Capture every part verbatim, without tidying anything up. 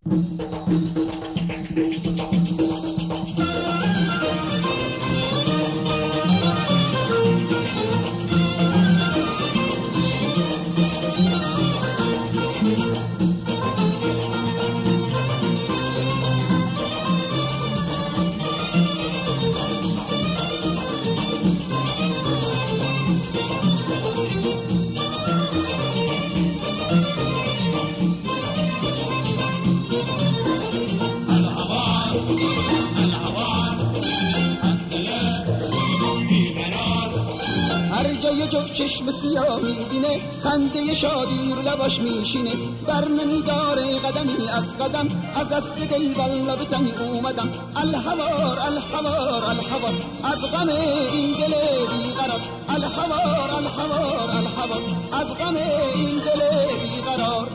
جفت چشم سیاه میبینه خنده شادی رو لباش میشینه بر نمیداره قدمی از قدم از دست دل والله به تنی اومدم الحوار الحوار الحوار از غم این دل بیقرار الحوار الحوار الحوار از غم این دل بیقرار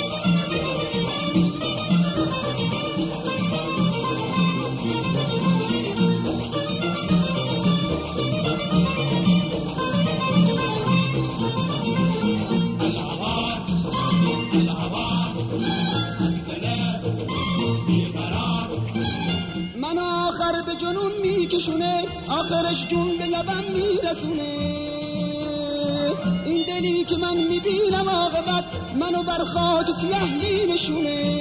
من آخر به جنون میکشونه آخرش جون به لبم میرسونه این دلی که من میبینم عاقبت منو بر خاک سیاه مینشونه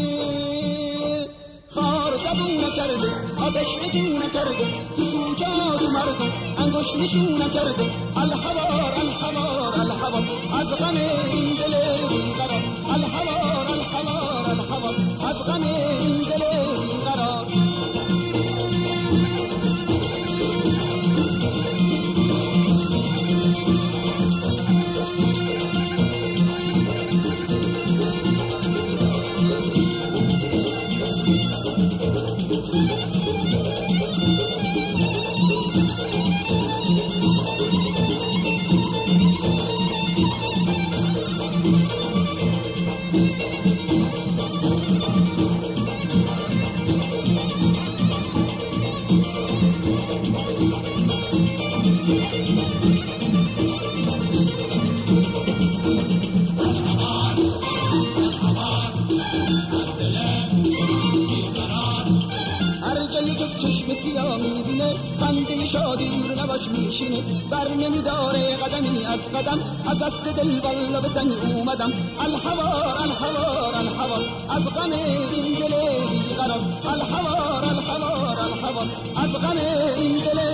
خار زبون نکرده آتش نجون نکرده تو تو جادو مردم انگوش نشون نکرده الحوار الحوار الحوار از غم این دل بیقرار الحوار الحوار الحوار از غم این دل بیقرار چشم سیاه میبینه خنده شادی رو نباش میشینه بر نمیداره قدمی از قدم از دست دل والله به تنی اومدم الحوار الحوار الحوار از غم این دل بیقرار الحوار الحوار الحوار از غم این دل